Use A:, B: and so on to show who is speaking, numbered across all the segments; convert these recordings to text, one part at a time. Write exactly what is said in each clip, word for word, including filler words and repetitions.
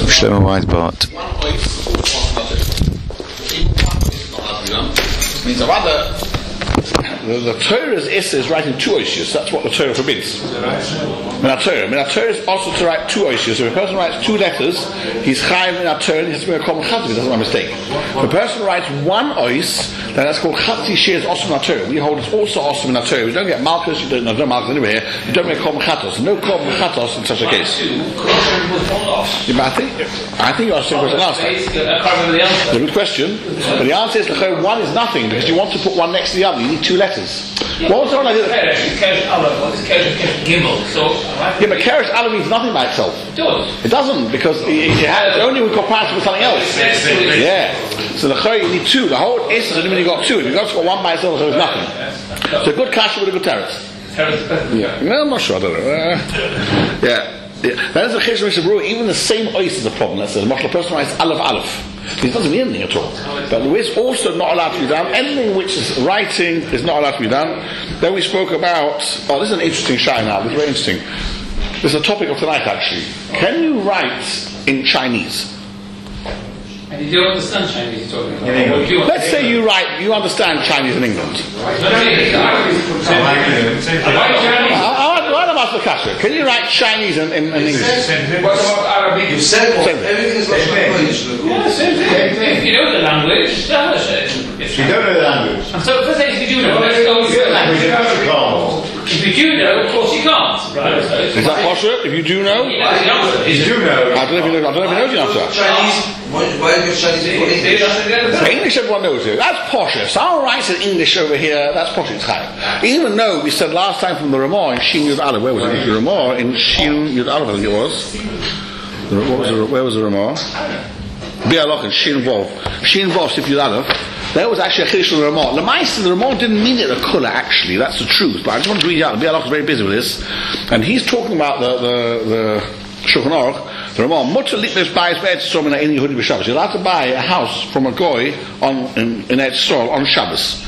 A: Shlomo Weisbart.
B: Means a rather the, the Torah's issa is writing two oishiyos. That's what the Torah forbids. Min Torah. Min Torah is also to write two oishiyos. So if a person writes two letters, he's chayiv min Torah, and he has to be a common chatzi. He doesn't make a mistake. If a person writes one ois, then that's called chatzi shears also min Torah. We hold it's also also min Torah. We don't get malchus. You don't no, no malchus anywhere. You don't make common chatos. No common chatos in such a case. Yeah, I think I think you asked the same question last time. It's a good question, but the answer is one is nothing because you want to put one next to the other. You need two letters. Yeah, what was the whole idea? Yeah, but Keresh Aleph means nothing by itself.
C: It does.
B: It doesn't because it, it has, only we comparison with something else. Yeah. So the Chai you need two. The whole essence only when you got two. If you got one by itself, so it's nothing. So a good kasha with a good terrace. Yeah. Well, I'm not sure. I don't know. Uh, yeah. Yeah. That is the Chesh Mishnah Berurah. Even the same ois is a problem. Let's say the person writes Aleph Aleph. It doesn't mean anything at all. But the way it's also not allowed to be done. Anything which is writing is not allowed to be done. Then we spoke about. Oh, this is an interesting shine now. This is very interesting. This is a topic of tonight actually. Can you write in Chinese?
C: And you don't understand Chinese you're talking about?
B: Yeah. Let's say you write, you understand Chinese in England. Why don't I ask the kasha? Can you write Chinese in, in, in English?
C: What about Arabic?
D: You said everything is like English.
C: Yeah, same thing. If you know the language, establish it.
E: If you don't know the language.
C: And so, first thing, if you do know, let's go with the language. If you do know, of course you can't. Right?
B: Is that possible? If you do know?
C: Yeah,
E: if you do know.
B: I don't know if you know, I don't know if you know the answer.
D: Chinese. Why, why do you Chinese people English?
B: English everyone knows it. That's posh. So I'll write in English over here, that's posh in Chai. Even though we said last time from the Ramah in Shin Yud Aleph, where was it? The Ramah in Shin Yud Aleph, I think it was. The, what was the, where was the Ramah? Bi'alach and Shin Vov. Shin Vov, Sif Yud Aleph. There was actually a Chiddush from the Ramah. The Ma'aser, the Ramah didn't mean it a kula actually, that's the truth. But I just want to read it out. The Bi'alach is very busy with this. And he's talking about the, the, the Shulchan Aruch. The Ramah, mutter litnes buys Eretz Yisrael in any Yehudi b'Shabbos. You're allowed to buy a house from a goy on in, in Eretz Yisrael on Shabbos.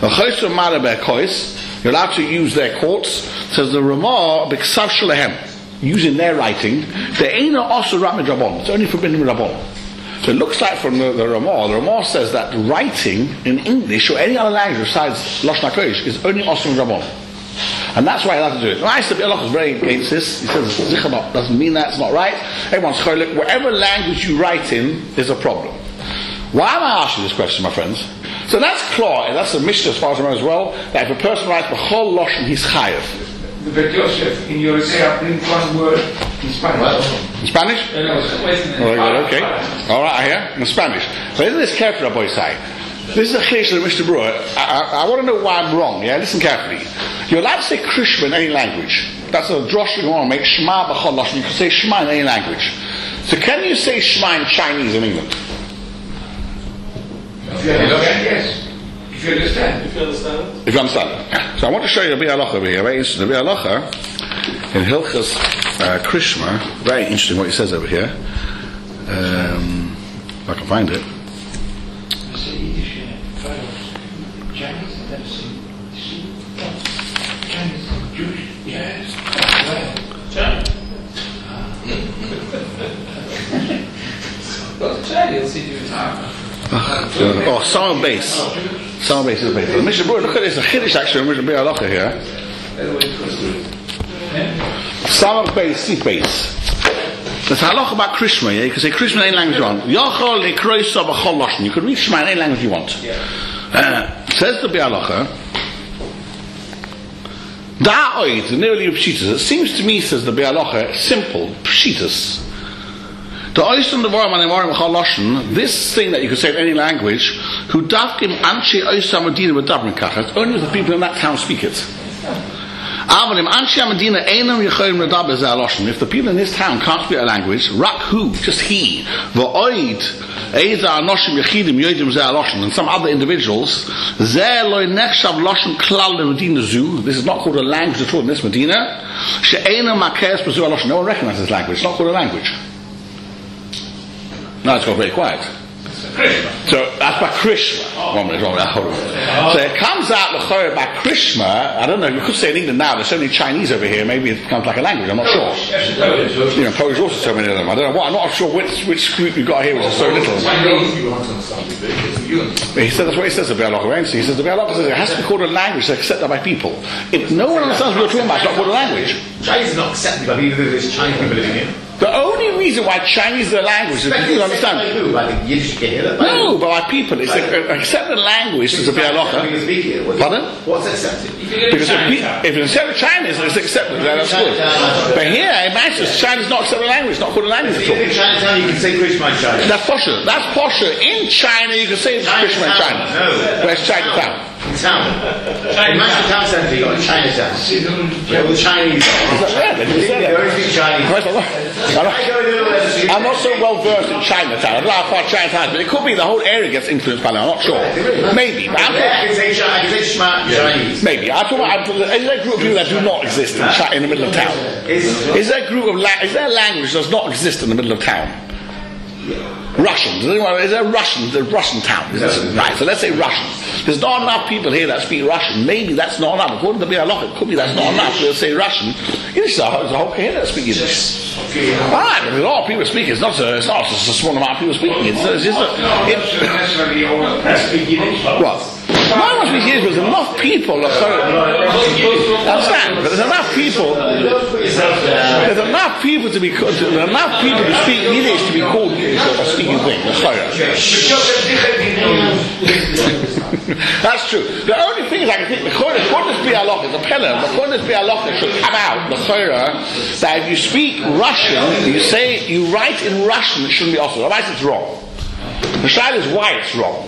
B: You're allowed to use their courts. Says the Ramah b'ksav shalehem, using their writing. The Eina also rat midrabon. It's only forbidden midrabon. So it looks like from the, the Ramah, the Ramah says that writing in English or any other language besides Lashon HaKodesh is only also midrabon. And that's why I have to do it. I said Allah is very against this. He says Zichanot doesn't mean that, it's not right. Everyone's cholik. Whatever language you write in is a problem. Why am I asking this question, my friends? So that's Klor, and that's a Mishnah as far as I know as well, that if a person writes B'chol Lashon, he's chayav.
F: But Joseph, in your essay, I bring one word in Spanish.
B: In Spanish? Oh, good, okay. Alright, I hear. In Spanish. So isn't this careful, Rabbi Isai? This is a Chesh of Mishnah Berurah. I, I, I want to know why I'm wrong, yeah? Listen carefully. You're allowed to say Krishma in any language. That's a drosh you want to make Shema B'chol Lashon. You can say Shema in any language. So can you say Shema in Chinese in England?
F: If you understand, yes. If you understand. If you understand.
B: If you understand. So I want to show you a Bi'alacha over here. Very interesting. The Bi'alacha in Hilchas uh, Krishma. Very interesting what he says over here. Um, if I can find it. Oh, Summer Base. Summer Base is a base. The Mishnah Berurah, look at this, a Chiddush actually, Mishnah Berurah here. Summer Base, Seat Base. There's halacha about Krishma, yeah? You can say Krishma in any language you want. Yachol lekroisa b'chol lashon. You can read Shema in any language you want. Uh, says the Bi'alacha, Da'oid, nearly pshitas. It seems to me, says the Bi'alacha, simple, pshitas. The oisun devarim anemorim b'chol lashon, this thing that you can say in any language, who davkim anshe oisam medina v'dabrin kach. It's only the people in that town speak it. If the people in this town can't speak a language, rak who, just he, and some other individuals, this is not called a language at all in this Medina. No one recognizes this language. It's not called a language. Now it's got very quiet. So that's by Krishma. One minute, one minute, hold on. So it comes out l'chorah by Krishma. I don't know, you could say in England now, there's so many Chinese over here, maybe it becomes like a language, I'm not sure. You know, Polish also so many of them. I don't know what, I'm not sure which, which group you've got here which is so little. But he said that's what he says to Be'alach. He says the Be'alach says it has to be called a language that's accepted by people. If no one understands what you're talking about, it's not called a language.
A: Chinese is not accepted by people, there's Chinese people living here.
B: The only reason why Chinese is a language is because you understand.
A: Who? By the Yiddish Gehirah?
B: No, but by people. It's a, accepted language is a Be'alach. Pardon?
A: What's accepted?
B: Because if, we, if it's accepted Chinese, it's accepted. That's good. But here, in Manchester, Chinese is not accepted language. It's not called a language at all.
A: In Chinatown, you can say Krishma in China.
B: That's posher. That's posher. In China, you can say it's Krishma in China.
A: No.
B: Where's Chinatown?
A: In town. In Manchester Town Centre, you got in Chinatown. Yeah, well, the Chinese.
B: Yeah, they just say
A: They
B: that.
A: always speak Chinese.
B: I'm not, I'm not so well versed in Chinatown. I don't know how far Chinatown is, but it could be the whole area gets influenced by them. I'm not sure. Maybe. But I'm
A: I can say Chi- I can say Shema Chinese.
B: Maybe. I'm talking about, is there a group of people that do not exist in, Chi- in the middle of town? Is there a group of la- is there a language that does not exist in the middle of town? Russian. Is there, is there a Russian, the Russian town? Is there, right, so let's say Russian. There's not enough people here that speak Russian. Maybe that's not enough. According to Be'alach, it could be that's not enough. We'll say Russian. Yiddish, there's a whole here that speak Yiddish. Alright, there's a lot of people speaking. It's not a, it's not just a small amount of people speaking. It's, it's just a, it, what? Why must be Yiddish? There's enough people that so, understand, but there's enough people there's enough people to be there's enough people to speak Yiddish to be called Yiddish or speaking thing. That's true. The only thing is I can think the Chodesh Be'alach is a pillar. The Chodesh Be'alach should come out the Torah that if you speak Russian, you say you write in Russian, it shouldn't be also. Otherwise it's wrong. The shaila is why it's wrong.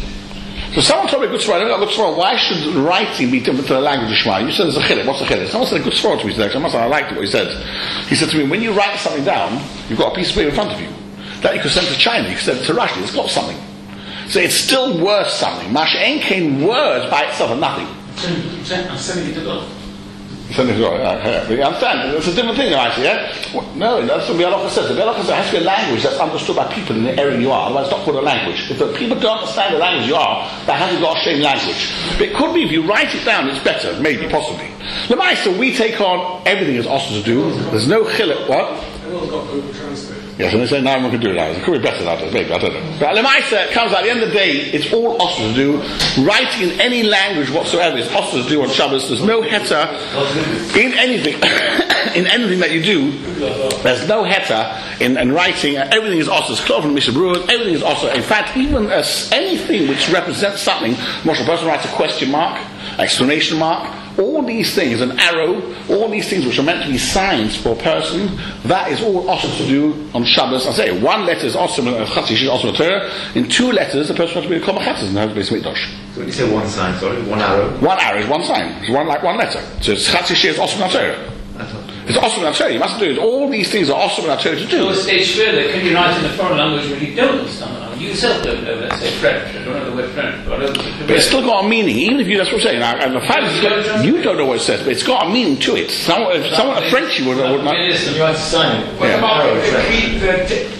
B: So someone told me a good story. I don't know a good story. Why should writing be different to the language of Shema? You said there's a chilek. What's the chilek? Someone said a good story to me today. I must have I liked it what he said. He said to me, when you write something down, you've got a piece of paper in front of you. That you could send to China, you could send it to Russia. It's got something. So it's still worth something. Mash Ein Kain words by itself are nothing.
A: I'm sending it to God.
B: Something's wrong. Uh, yeah. But you understand? It's a different thing, actually, yeah? Well, no, that's what Be'alach says. The Be'alach says there has to be a language that's understood by people in the area you are. Otherwise, it's not called a language. If the people don't understand the language you are, that hasn't got a shame language. But it could be if you write it down, it's better. Maybe, possibly. Lemaisa, we take on everything as also to do. There's no chilek. What?
F: Everyone's got Google Translate.
B: Yes, and they say now one can do it now. It could be better than that, maybe, I don't know. But Lemaisa, it comes out at the end of the day, it's all also to do. Writing in any language whatsoever is also to do on Shabbos. There's no heter in anything, in anything that you do. There's no heter in, in writing. Everything is also. It's cloth and mishabruah. Everything is also. In fact, even as anything which represents something, Moshe, a person writes a question mark, exclamation mark, all these things, an arrow, all these things which are meant to be signs for a person, that is all also to do on Shabbos. I say, one letter is also also a Torah. In two letters, the person has to be a Kol Chatzis and has to be a Mikdash.
A: So when you say one sign, sorry, one arrow?
B: One arrow is one sign. It's one like one letter. So it's Chatzis is also a Torah. It's awesome, I'll tell you. You mustn't do it. All these things are awesome, I'll tell you to do.
C: So a stage further, can you write in a foreign language when you don't understand the language? You yourself don't know, let's say French. I don't know the word French, but I know the
B: But it's still got a meaning, even if you, that's what I'm saying. Now, and the fact is, got, you don't know what it says, but it's got a meaning to it. Someone, if someone a French you would, would not.
A: You have to sign it.
F: What
B: Yeah.
F: about the Greek, the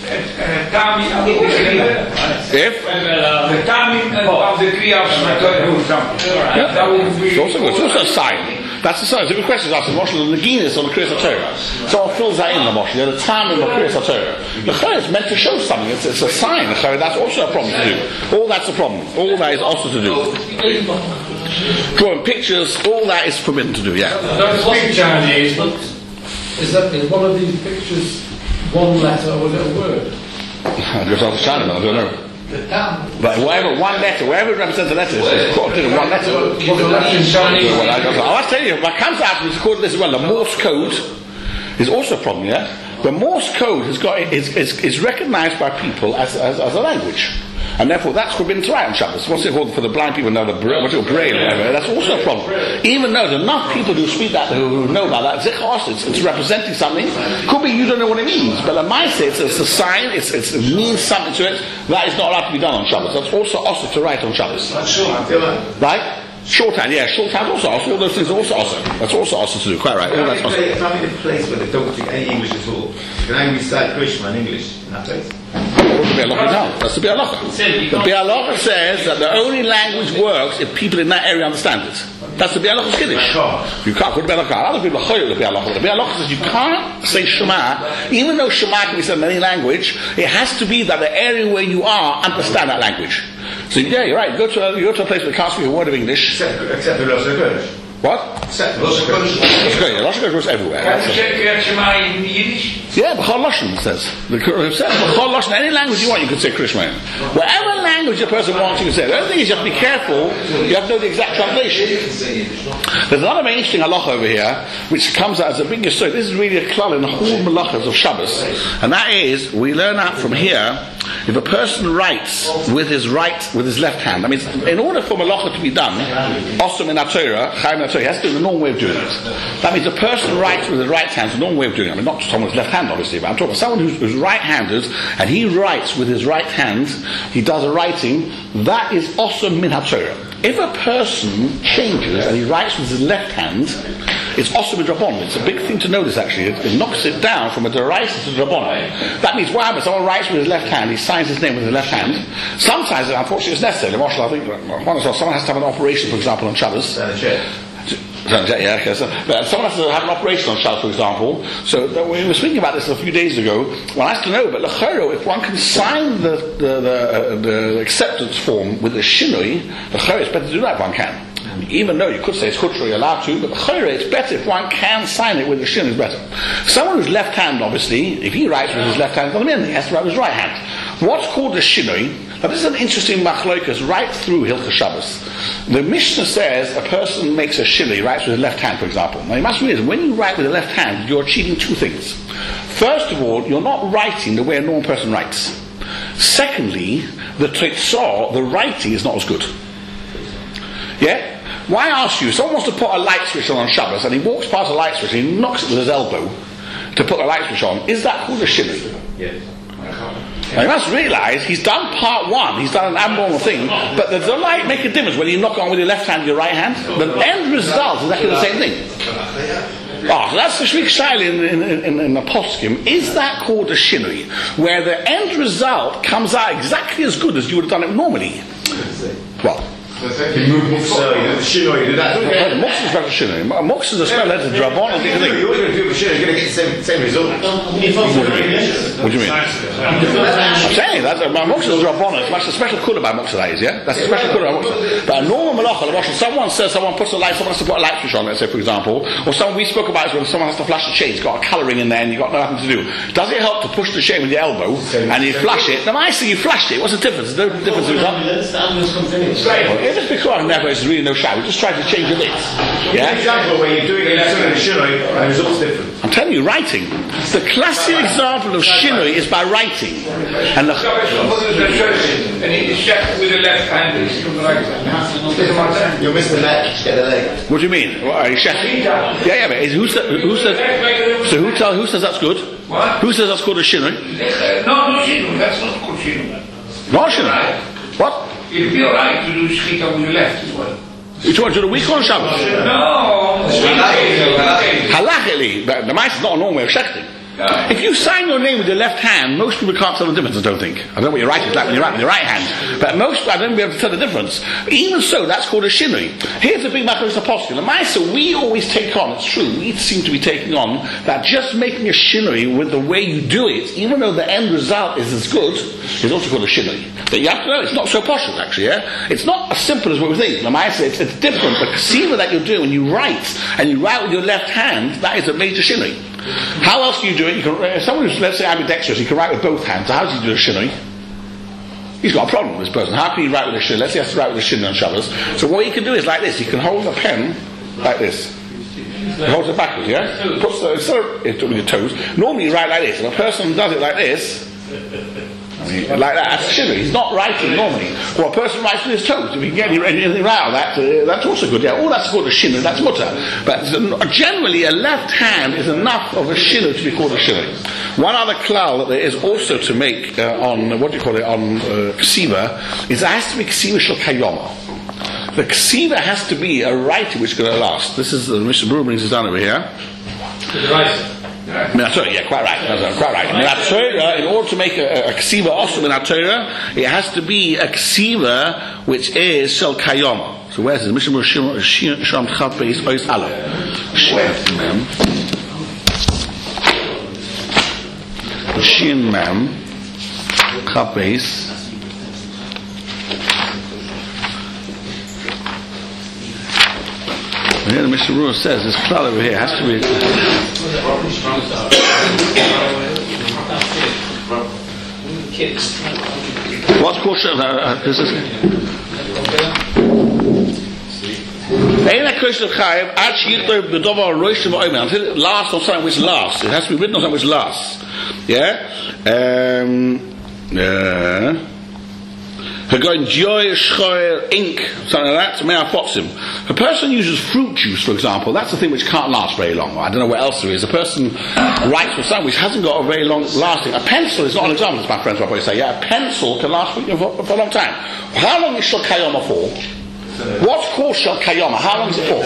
F: timing of the Kriya?
B: If?
F: The timing of the Kriya of Shemator, for example.
B: Yeah.
F: That would be.
B: It's also good. It's also a sign. That's the sign. It's a good question. Asking Moshe the Naginis on the Kriyas HaTorah. Someone fills that in the Moshe. The time in the Kriyas HaTorah. The Chayah is meant to show something. It's, it's a sign. The Chayah, that's also a problem to do. All that's a problem. All that is also to do. Drawing pictures. All that is forbidden to do. Yeah.
F: Don't speak Chinese.
E: Is that in one of these pictures one letter or was it a word?
B: I just asked China. I don't know. But whatever one letter, wherever it represents a letter, it's called one letter. Well, I don't know. I'll tell you, what comes out is called this as well. The Morse code is also a problem. Yeah, the Morse code has got is is, is recognised by people as, as as a language, and therefore that's forbidden to write on Shabbos. What's it called for the blind people? Know the what's it called braille? Whatever. That's also a problem. Even though there are enough people who speak that who know about that, it's, it's representing something. Could be you don't know what it means, but the mindset it's, it's a sign. It's, it's it means something to it. That is not allowed to be done on Shabbos. That's also also to write on Shabbos. Right? Shorthand, yeah, shorthand also. All those things are also also. That's also also to do. Quite right. All that's also.
A: If I'm in a place where they don't speak any English at all, can I recite Krishma in English in that place?
B: the Biur Halacha down. That's the Biur Halacha. The Biur Halacha says that the only language works if people in that area understand it. That's the Biur Halacha's Kiddush. You can't put the Biur Halacha. Other people are choy with the Biur Halacha. The Biur Halacha says you can't say Shema, even though Shema can be said in any language. It has to be that the area where you are understand that language. So yeah, you're right. You go to a, you go to a place where they can't speak a word of English.
A: Except, except the Rosh Hashanah.
B: What?
A: Except the Rosh Hashanah.
B: That's great. Rosh Hashanah goes everywhere.
F: Can you check Shema in Yiddish?
B: Yeah, B'chol Lashon says. The Quran says B'chol Lashon. Any language you want, you can say Krishma. Whatever language a person wants, you can say. The only thing is you have to be careful. You have to know the exact translation. There's another very interesting halacha over here, which comes out as a big yesod. This is really a klal in the whole malachas of Shabbos, and that is we learn out from here. If a person writes with his right, with his left hand, I mean, in order for malacha to be done, osum in Torah, chayim in Torah, he has to do the normal way of doing it. That means a person writes with his right hand, the normal way of doing it. I mean, not someone's left hand, obviously, but I'm talking about someone who's, who's right-handed, and he writes with his right hand, he does a writing, that is osum min Torah. If a person changes and he writes with his left hand, it's osum min Rabbanon. It's a big thing to notice, actually. It, it knocks it down from a deraisa to Rabbanon. That means what happens? Someone writes with his left hand, he signs his name with his left hand. Sometimes, unfortunately, it's necessary. I think someone has to have an operation, for example, on Shabbos. Yeah, okay, so, but someone has to have an operation on Shabbos, for example. So we were speaking about this a few days ago. One has to know, but l'choro, if one can sign the the, the, uh, the acceptance form with a shinui, l'choro, it's better to do that if one can. Even though you could say it's chutro, you're allowed to, but l'choro, it's better if one can sign it with a shinui, it's better. Someone who's left-handed, obviously, if he writes with his left hand, he has to write with his right hand. What's called a shinui? Now this is an interesting machlokas right through Hilchos Shabbos. The Mishnah says a person makes a shinui, writes with his left hand, for example. Now you must realize, when you write with the left hand, you're achieving two things. First of all, you're not writing the way a normal person writes. Secondly, the teitzah, the writing, is not as good. Yeah? Why ask you, someone wants to put a light switch on on Shabbos, and he walks past a light switch and he knocks it with his elbow to put a light switch on, is that called a shinui?
A: Yes.
B: Now you must realise he's done part one, he's done an abnormal thing, but does the light make a difference when you knock on with your left hand and your right hand? The end result is exactly the same thing. Ah, so that's the Shvik Shail in, in, in, in the poskim. Is that called a shinui? Where the end result comes out exactly as good as you would have done it normally? Well,
A: you move Muksa, you do the shinoi, you do that.
B: Muksa is not a shinoi. Muksa is a spell letter, Drabon, and
A: You're always going to do the shinoi, you're going to get the same, same result.
B: What do you mean? I'm saying that Muksa is Drabon, it's much a special kula by Muksa, that is, yeah? That's a special kula by Muksa. But a normal malacha, someone says, someone puts a light, someone has to put a light switch on, let's say, for example, or someone we spoke about is when someone has to flash a shade, it's got a colouring in there and you've got nothing to do. Does it help to push the shade with your elbow and you flash it? Now I see you flashed it, what's the difference? There's no difference in that. Just because I've never, there's really no shower, we just try to change a bit. Yeah?
A: An example where you're doing it in the shinoi and the result's different.
B: I'm telling you, writing. The classic example of shinoi is by writing. And the
F: and he chef with the left hand is from the right hand.
A: You'll miss the leg, get the leg.
B: What do you mean? What, are you chef? Yeah, yeah, but who says, who says, so who, tell, who says that's good?
F: What?
B: Who says that's called a shinoi?
F: No, no shinoi, that's not called shinoi.
B: Not shinoi. What?
F: It'd be alright to do shkita with your left as well.
B: Which one? Do the week or Shabbos?
F: No,
B: halachically, but the mice is not a normal way of shechting. If you sign your name with your left hand, most people can't tell the difference, I don't think. I don't know what your right is like when you write with your right hand. But most, I don't be able to tell the difference. But even so, that's called a shinui. Here's the big macros apostle. The Maisa, we always take on, it's true, we seem to be taking on, that just making a shinui with the way you do it, even though the end result is as good, is also called a shinui. But you have to know, it's not so poshut, actually, yeah? It's not as simple as what we think. The Maisa, it's, it's different. The kasiva that you're doing, when you write, and you write with your left hand, that is a major shinui. How else do you do it? You can, uh, someone who's, let's say, ambidextrous, he can write with both hands. So how does he do a shinui? He's got a problem with this person. How can he write with a shinui? Let's say he has to write with a shinui on Shabbos. So what he can do is like this. He can hold the pen like this. He holds it backwards, yeah? Puts the, instead of with your toes, normally you write like this. If a person does it like this, I mean, like that, that's shinui. He's not writing normally. Or a person writes with his toes. If he can get anything out of that, uh, that's also good. Yeah, all that's called a shinui, that's mutter. But generally, a left hand is enough of a shinui to be called a shinui. One other klal that there is also to make uh, on, what do you call it, on uh, ksiva, is it has to be ksiva shel kayoma. The ksiva has to be a writing which is going to last. This is, uh, Mister Brewer brings this down over here.
C: The writer.
B: Minatorah, yeah, quite right. That's quite right. Minatorah, in order to make a, a ksiva also Minatorah, it has to be a ksiva which is shel kayom. So where's this? Mishnah Berurah Sham Chav Beis Ois Aleph. Shin Mem Chav Beis. Here the Mishnah Berurah says this cloud over here has to be. What's called uh, this is Ain't a question of chayiv ad sheyichtav b'davar roishim v'omer until it lasts on something which lasts. It has to be written on something which lasts. Yeah. Um. Yeah. Going joy, schoir, ink, something like that, so may I fox him. If a person uses fruit juice, for example, that's the thing which can't last very long. I don't know what else there is. A person writes for something which hasn't got a very long lasting. A pencil is not an example, as my friends will probably say. Yeah, a pencil can last for, for, for a long time. How long is Shel Kayoma for? What's called Shel Kayoma? How long is it for?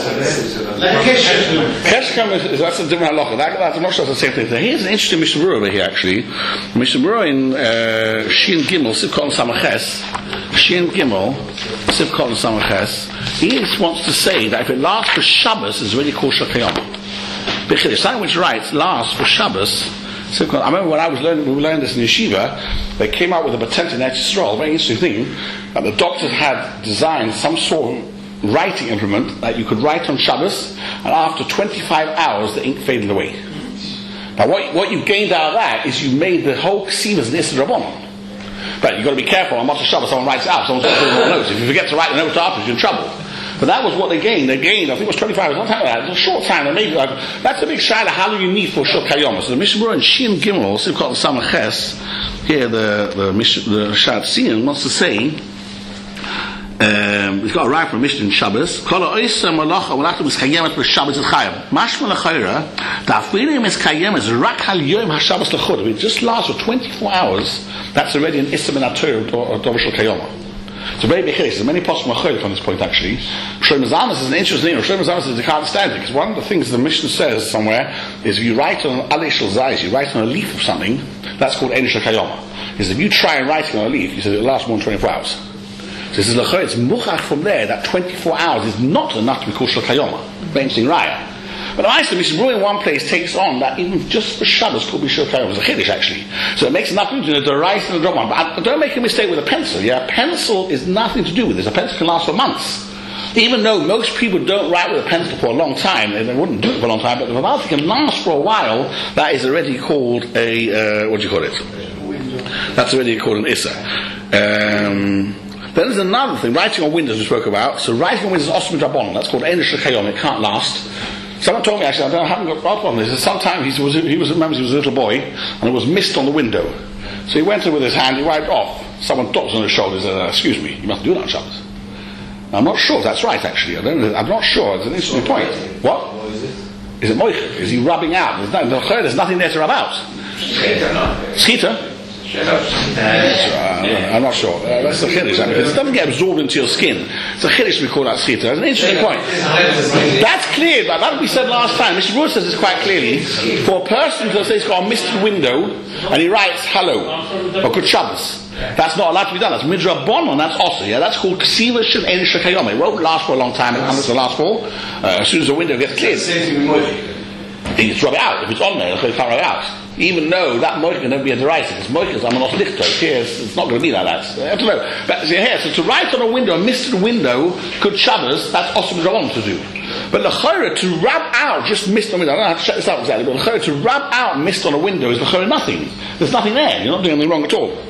B: Keshkem is, is that's a different halacha. That, that, I'm not sure that's the same thing. So here's an interesting Mishnah Berurah over here actually. Mishnah Berurah in uh, Shin Gimel, Sivkot Samaches. Shin Gimel, Sivkot Samaches. He wants to say that if it lasts for Shabbos, it's really called Shel Kayoma. Because something which writes lasts for Shabbos. I remember when I was learning, we were learning this in yeshiva, they came out with a patent in Eretz Yisrael, a very interesting thing, that the doctors had designed some sort of writing implement that you could write on Shabbos, and after twenty-five hours the ink faded away. Now what, what you gained out of that is you made the whole ksivas an Issa Rabbanon. But you've got to be careful, on Motzei Shabbos someone writes it out, someone's got to put it on notes. If you forget to write the notes after, you're in trouble. But that was what they gained. They gained, I think it was twenty-five hours, one time like that. It was a short time. They made, like, that's a big shayla. How do you need for Shel Kayoma? So the Mishnah Berurah in Shin Gimel, Sivkot Samaches, here the the the Shad Sion wants to say, um, he's got a right from Mishnah in Shabbos. Kol ha'oiseh malacha v'lachta miskayemet b'Shabbos et Chayav. Mashma l'chayra, da'afilim miskayemet rak hal yom ha'Shabbos l'chod. If it just lasts for twenty-four hours, that's already an Issa min ha'Torah or Dover Shel Kayoma. It's a very big case. There's many possible macholik on this point actually. Shlomo Zalman is an interesting thing. Shlomo Zalman says they can't stand it because one of the things the Mishnah says somewhere is if you write on an alei shel zayis, you write on a leaf of something, that's called ein shel kayoma. Because if you try and write it on a leaf, he says it'll last more than twenty-four hours. So this is l'choy. It's muchach from there that twenty-four hours is not enough to be called shel kayoma. Very interesting raya. But the Mishnah Berurah in one place takes on that even just for Shabbos could be Shel Kayoma. It's a chiddush actually. So it makes nothing to do with the rice and the drum one. But don't make a mistake with a pencil. Yeah, a pencil is nothing to do with this. A pencil can last for months. Even though most people don't write with a pencil for a long time, they wouldn't do it for a long time, but if a pencil can last for a while, that is already called a, uh, what do you call it? That's already called an Issa. Um, then there's another thing, writing on windows we spoke about. So writing on windows is Osman Drabonon. That's called Ein Shel Kayoma. It can't last. Someone told me actually, I, don't, I haven't got a problem with this. Sometimes he was, he was, remember he was a little boy, and there was mist on the window. So he went in with his hand, he wiped off. Someone tapped on his shoulders and said, excuse me, you mustn't do that on Shabbos. I'm not sure if that's right actually. I don't, I'm not sure. It's an interesting point. What? Is it moichel? Is he rubbing out? There's, no, there's nothing there to rub out. Skita? Uh, I'm not sure. Uh, that's the chiddush. I mean, it doesn't get absorbed into your skin. It's a chiddush we call that skita. That's an interesting point. That's clear, but that we said last time. Mister Berurah says this quite clearly. For a person to say he's got a misted window and he writes hello or good Shabbos, that's not allowed to be done. That's midrabanon. That's also yeah. That's called ksiva shel ein shel kayoma. It won't last for a long time. How much will last for? Uh, as soon as the window gets cleared, you just rub it out. If it's on there, you can't rub it out. Even though that moichel can never be a derisive, because moichels are not lichto. Here, it's not going to be like that. So you have to know. But so here, so to write on a window, a misted window, good Shabbos, that's osum drabonon to do. But l'chayra, to rub out just mist on a window, I don't know how to check this out exactly, but l'chayra, to rub out mist on a window is l'chayra nothing. There's nothing there. You're not doing anything wrong at all.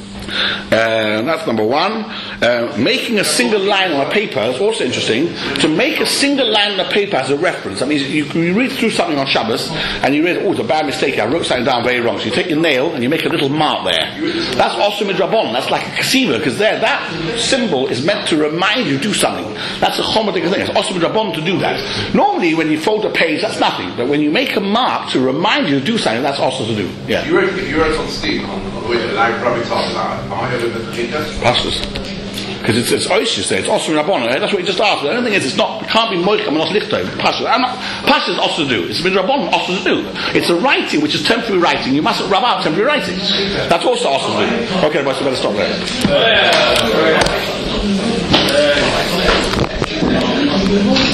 B: Uh, that's number one. Uh, making a single line on a paper is also interesting. To make a single line on a paper as a reference, that means you, you read through something on Shabbos and you read, oh, it's a bad mistake, I wrote something down very wrong. So you take your nail and you make a little mark there. That's also midrabon. That's like a ksiva, because there, that symbol is meant to remind you to do something. That's a chomatic thing. It's also midrabon to do that. Normally, when you fold a page, that's nothing. But when you make a mark to remind you to do something, that's also to do. Yeah.
A: If you wrote, if you wrote on Steve on the window, like probably talking about.
B: Pastors. Because it's it's oishis there. It's also in Rabbanon. That's what you just asked. The only thing is, it's not. It can't be moichem and not lichtay. Pasha. I'm not. Pasha is also to do. It's been Rabbanon also to do. It's a writing which is temporary writing. You mustn't rub out temporary writing. That's also also to do. Okay, boys, we better stop there.